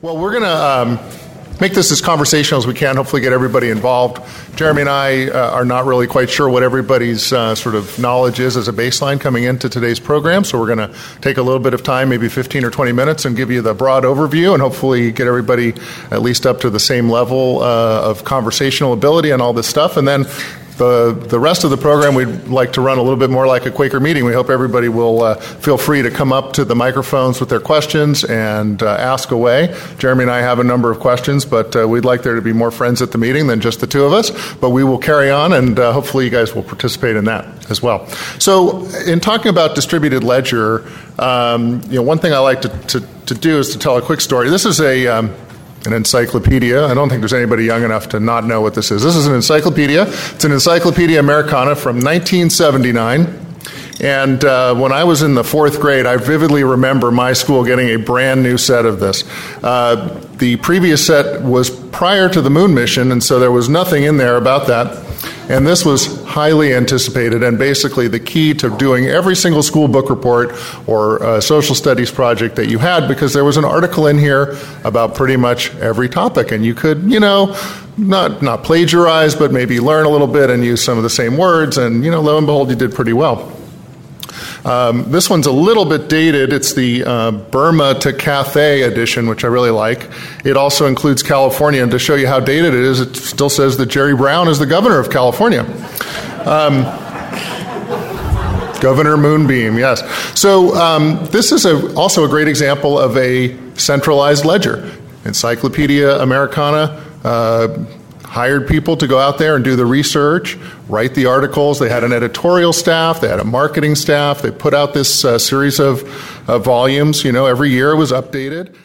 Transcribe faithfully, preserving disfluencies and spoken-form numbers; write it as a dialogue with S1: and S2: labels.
S1: Well, we're going to um, make this as conversational as we can, hopefully get everybody involved. Jeremy and I uh, are not really quite sure what everybody's uh, sort of knowledge is as a baseline coming into today's program, so we're going to take a little bit of time, maybe fifteen or twenty minutes, and give you the broad overview and hopefully get everybody at least up to the same level uh, of conversational ability and all this stuff. And then The the rest of the program, we'd like to run a little bit more like a Quaker meeting. We hope everybody will uh, feel free to come up to the microphones with their questions and uh, ask away. Jeremy and I have a number of questions, but uh, we'd like there to be more friends at the meeting than just the two of us. But we will carry on, and uh, hopefully you guys will participate in that as well. So in talking about distributed ledger, um, you know, one thing I like to, to, to do is to tell a quick story. This is a... Um, an encyclopedia. I don't think there's anybody young enough to not know what this is. This is an encyclopedia. It's an Encyclopedia Americana from nineteen seventy-nine. And uh, when I was in the fourth grade, I vividly remember my school getting a brand new set of this. Uh, the previous set was prior to the moon mission, and so there was nothing in there about that. And this was highly anticipated and basically the key to doing every single school book report or uh, social studies project that you had, because there was an article in here about pretty much every topic. And you could, you know, not not plagiarize, but maybe learn a little bit and use some of the same words. And, you know, lo and behold, you did pretty well. Um, this one's a little bit dated. It's the uh, Burma to Cathay edition, which I really like. It also includes California, and to show you how dated it is, it still says that Jerry Brown is the governor of California. Um, Governor Moonbeam, yes. So um, this is a, also a great example of a centralized ledger. Encyclopedia Americana uh, hired people to go out there and do the research, write the articles. They had an editorial staff. They had a marketing staff. They put out this uh, series of uh, volumes. You know, every year it was updated.